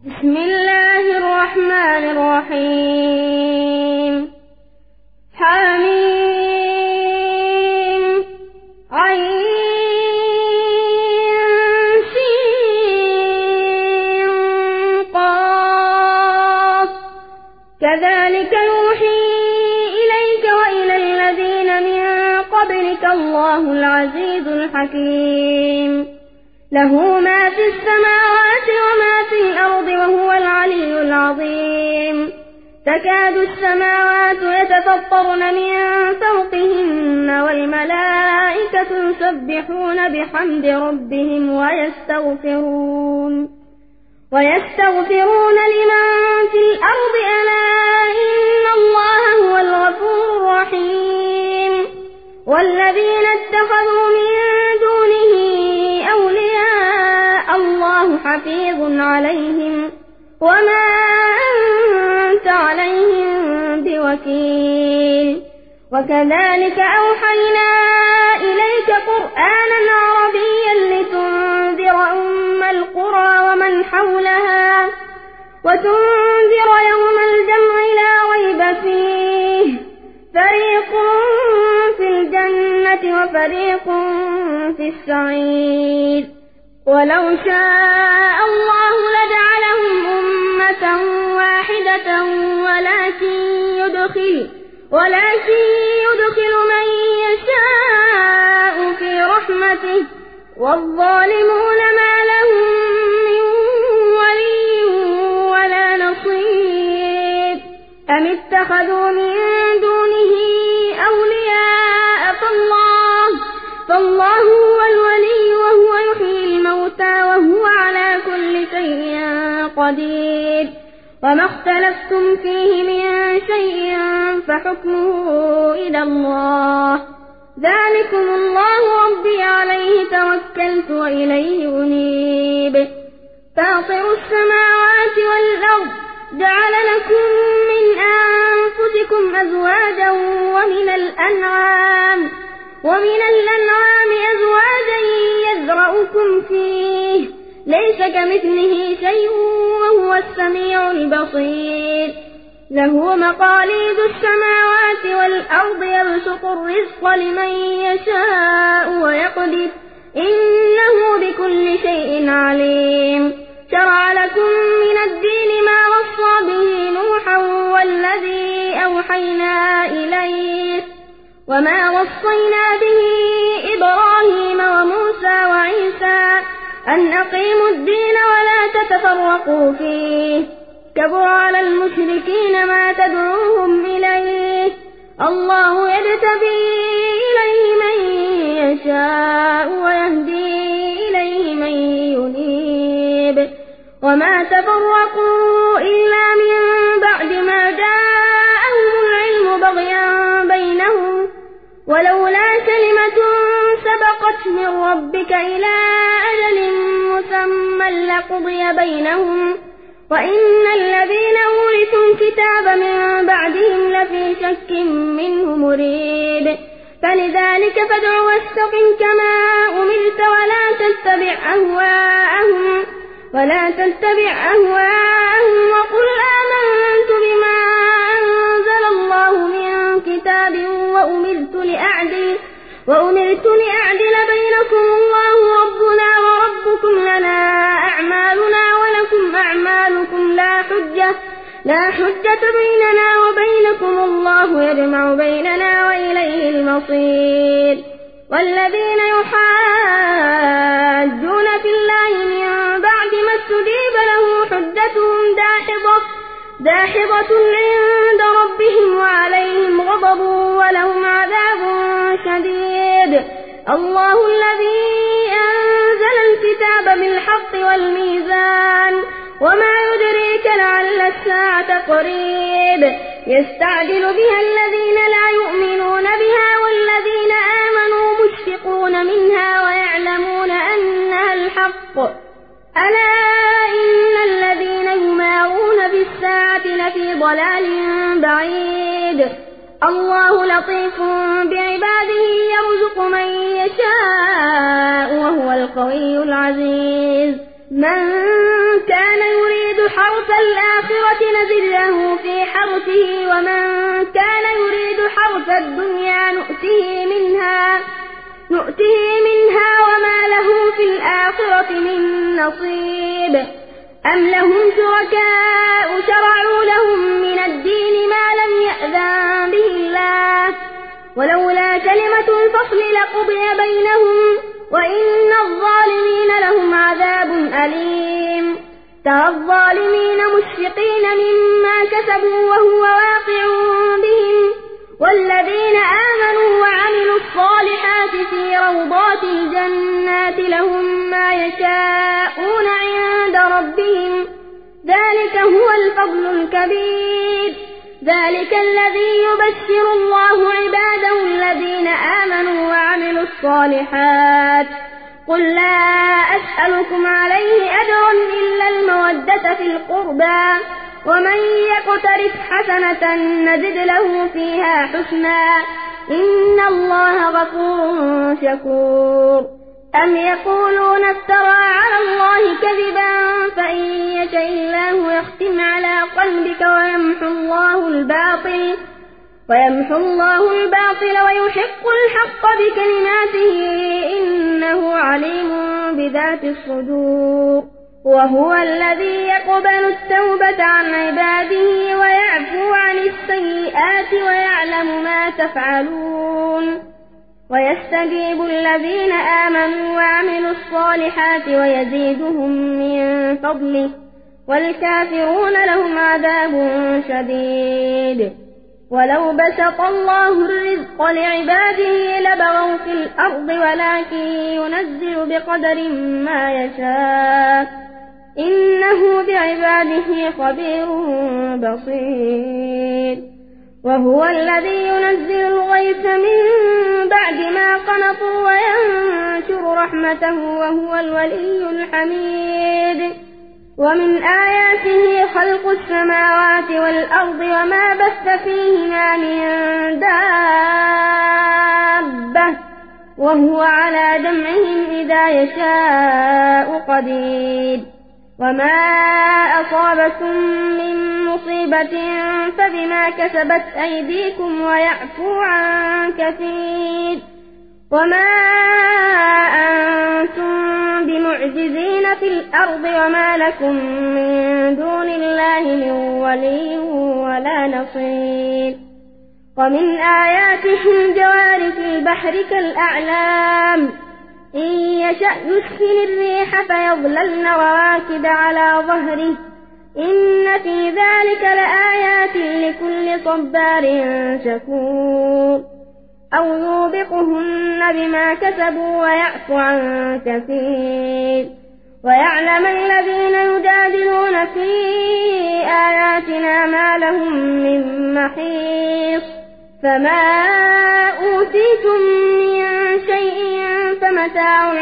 بسم الله الرحمن الرحيم. حميم عين سين قاف كذلك يوحي إليك وإلى الذين من قبلك الله العزيز الحكيم. له ما في السماوات وما في الأرض وهو العلي العظيم. تكاد السماوات يتفطرن من فوقهن والملائكة يسبحون بحمد ربهم ويستغفرون لمن في الأرض ألا إن الله هو الغفور الرحيم. والذين اتخذوا من دونه أولياء الله حفيظ عليهم وما أنت عليهم بوكيل. وكذلك أوحينا إليك قرآنا عربيا لتنذر أم القرى ومن حولها وتنذر يوم الجمع لا ريب فيه فريق في الجنة وفريق في السعير. ولو شاء الله لجعلهم أمة واحدة ولكن يدخل من يشاء في رحمته والظالمون ما لهم من ولي ولا نصير. أم اتخذوا من دونه أولياء فالله هو الولي وهو يحيي الموتى وهو على كل شيء قدير. وما اختلفتم فيه من شيء فحكمه إلى الله. ذلكم الله ربي عليه توكلت وإليه أنيب. فاطر السماوات والأرض جعل لكم من أنفسكم أزواجا ومن الأنعام أزواجا يذرأكم فيه ليس كمثله شيء وهو السميع البصير. له مقاليد السماوات والأرض يبسط الرزق لمن يشاء ويقدر إنه بكل شيء عليم. شرع لكم من الدين ما وصى به نوحا والذي أوحينا إليك وما وصينا به إبراهيم وموسى وعيسى أن أقيموا الدين ولا تتفرقوا فيه. كبر على المشركين ما تدعوهم إليه. الله يجتبي إليه من يشاء ويهدي إليه من ينيب. وما تفرقوا إلا من بعد ما جاءهم العلم بغيا بينهم ولولا كلمة سبقت من ربك إلى أجل مسمى لقضي بينهم وإن الذين أورثوا الكتاب من بعدهم لفي شك منه مريب. فلذلك فادع واستقم كما أمرت ولا تتبع أهواءهم وقل آمنت بما أنزل الله من كتاب وأمرت لأعدل بينكم الله ربنا وربكم لنا أعمالنا ولكم أعمالكم لا حجة بيننا وبينكم الله يجمع بيننا وإليه المصير. والذين يحاجون في الله من بعد ما استجيب له حجتهم داحضة عند ربهم وعليهم غضب ولهم عذاب شديد. الله الذي أنزل الكتاب بالحق والميزان وما يدريك لعل الساعة قريب. يستعجل بها الذين لا يؤمنون بها والذين آمنوا مشفقون منها ويعلمون أنها الحق. ألا إن الذين يمارون في الساعة لفي ضلال بعيد. الله لطيف بعباده يرزق من يشاء وهو القوي العزيز. من كان يريد حرث الآخرة نزد له في حرثه ومن كان يريد حرث الدنيا نؤته منها وما له في الآخرة من نصيب أم لهم شركاء شرعوا لهم من الدين ما لم يأذن به الله ولولا كلمة الفصل لقضي بينهم وإن الظالمين لهم عذاب أليم ترى الظالمين مشفقين مما كسبوا وهو واقع بهم والذين آمنوا وعملوا الصالحات في روضات الجنات لهم ما يشاءون عند ربهم ذلك هو الفضل الكبير ذلك الذي يبشر الله عباده الذين آمنوا وعملوا الصالحات قل لا أسألكم عليه أجرا إلا المودة في القربى ومن يقترف حسنة نزد له فيها حسنا إن الله غفور شكور أم يقولون افترى على الله كذبا فإن يشاء الله يختم على قلبك ويمحو الله الباطل ويحق الحق بكلماته إنه عليم بذات الصدور وهو الذي يقبل التوبة عن عباده ويعفو عن السيئات ويعلم ما تفعلون ويستجيب الذين آمنوا وعملوا الصالحات ويزيدهم من فضله والكافرون لهم عذاب شديد ولو بسط الله الرزق لعباده لبغوا في الأرض ولكن ينزل بقدر ما يشاء إنه بعباده خبير بصير وهو الذي ينزل الغيث من بعد ما قنطوا وينشر رحمته وهو الولي الحميد ومن آياته خلق السماوات والأرض وما بث فيهما من دابة وهو على جمعهم إذا يشاء قدير وما أصابكم من مصيبة فبما كسبت أيديكم ويعفو عن كثير وما أنتم بمعجزين في الأرض وما لكم من دون الله من ولي ولا نصير ومن آياته الجوار في البحر كالأعلام إن يشأ يسكن الريح فيظللن رواكد على ظهره إن في ذلك لآيات لكل صبار شكور أو يوبقهن بما كسبوا ويعفو عن كثير ويعلم الذين يجادلون في آياتنا ما لهم من محيص فما أوتيتم من شيء فمتاع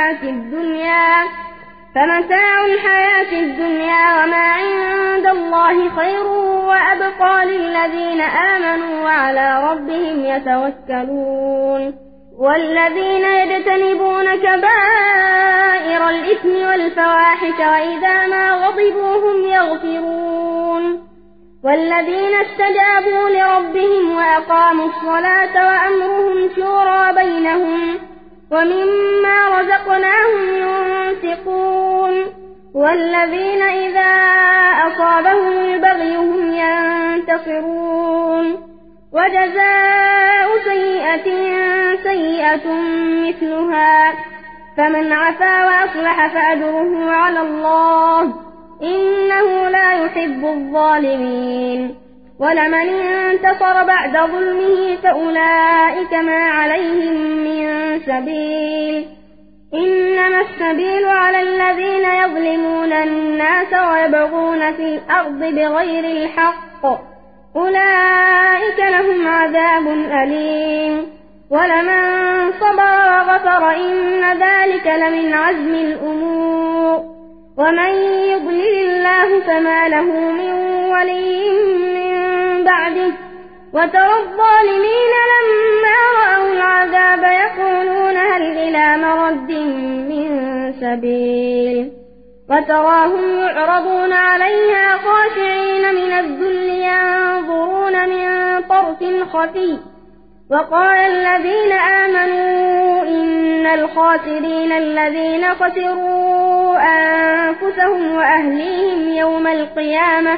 الحياة الدنيا وما عند الله خير وأبقى للذين آمنوا وعلى ربهم يتوكلون والذين يجتنبون كبائر الإثم والفواحش وإذا ما غضبوا هم يغفرون والذين استجابوا لربهم وأقاموا الصلاة وأمرهم شورى بينهم ومما رزقناهم ينفقون والذين إذا أصابهم البغي هم ينتصرون وجزاء سيئة سيئة مثلها فمن عفا وأصلح فأجره على الله إنه لا يحب الظالمين ولمن انتصر بعد ظلمه فأولئك ما عليهم من سبيل إنما السبيل على الذين يظلمون الناس ويبغون في الأرض بغير الحق أولئك لهم عذاب أليم ولمن صبر وغفر إن ذلك لمن عزم الأمور ومن يضلل الله فما له من ولي من بعده وترى الظالمين لما رأوا العذاب يقولون هل إلى مرد من سبيل وتراهم يعرضون عليها خاشعين من الذل ينظرون من طرف خفي وقال الذين آمنوا إن الخاسرين الذين خسروا أنفسهم وأهليهم يوم القيامة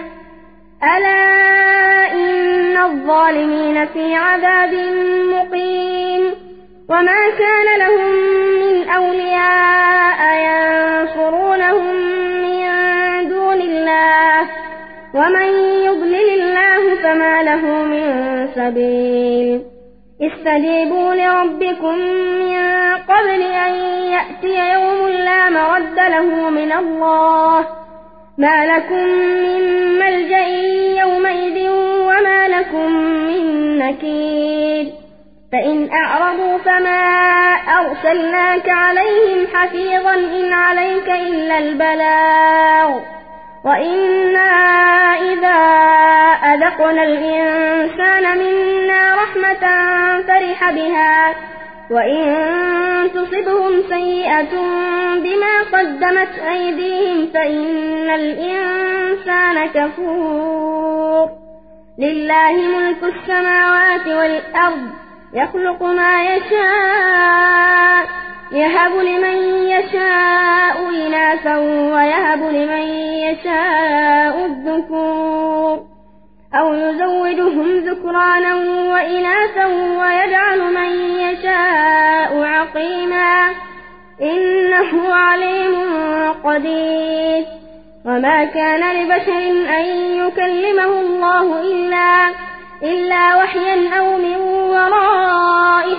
ألا إن الظالمين في عذاب مقيم وما كان لهم من أولياء ينصرونهم من دون الله ومن يضلل الله فما له من سبيل استجيبوا لربكم من قبل أن يأتي يوم لا مرد له من الله ما لكم من ملجأ يومئذ وما لكم من نكير فإن أعرضوا فما أرسلناك عليهم حفيظا إن عليك إلا البلاغ وإنا إذا أذقنا الإنسان منا رحمة فرح بها وإن تصبهم سيئة بما قدمت أيديهم فإن الإنسان كفور لله ملك السماوات والأرض يخلق ما يشاء يهب لمن يشاء إناثا ويهب لمن يشاء الذكور أو يزوجهم ذكرانا وإناثا ويجعل من يشاء عقيما إنه عليم قدير وما كان لبشر أن يكلمه الله إلا وحيا أو من وراء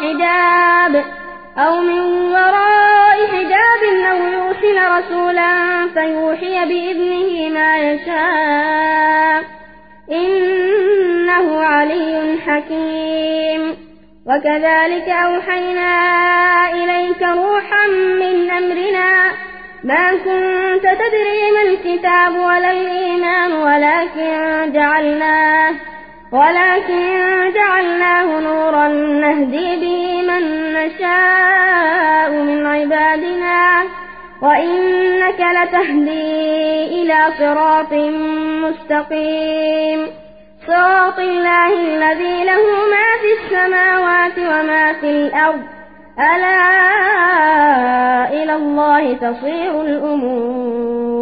حجاب أو يرسل رسولا فيوحي بإذنه ما يشاء إنه علي حكيم وكذلك أوحينا إليك روحا من أمرنا ما كنت تدري ما الكتاب ولا الإيمان ولكن جعلناه نورا نهدي به من نشاء من عبادنا وإنك لتهدي إلى صراط مستقيم صراط الله الذي له ما في السماوات وما في الأرض ألا إلى الله تصير الأمور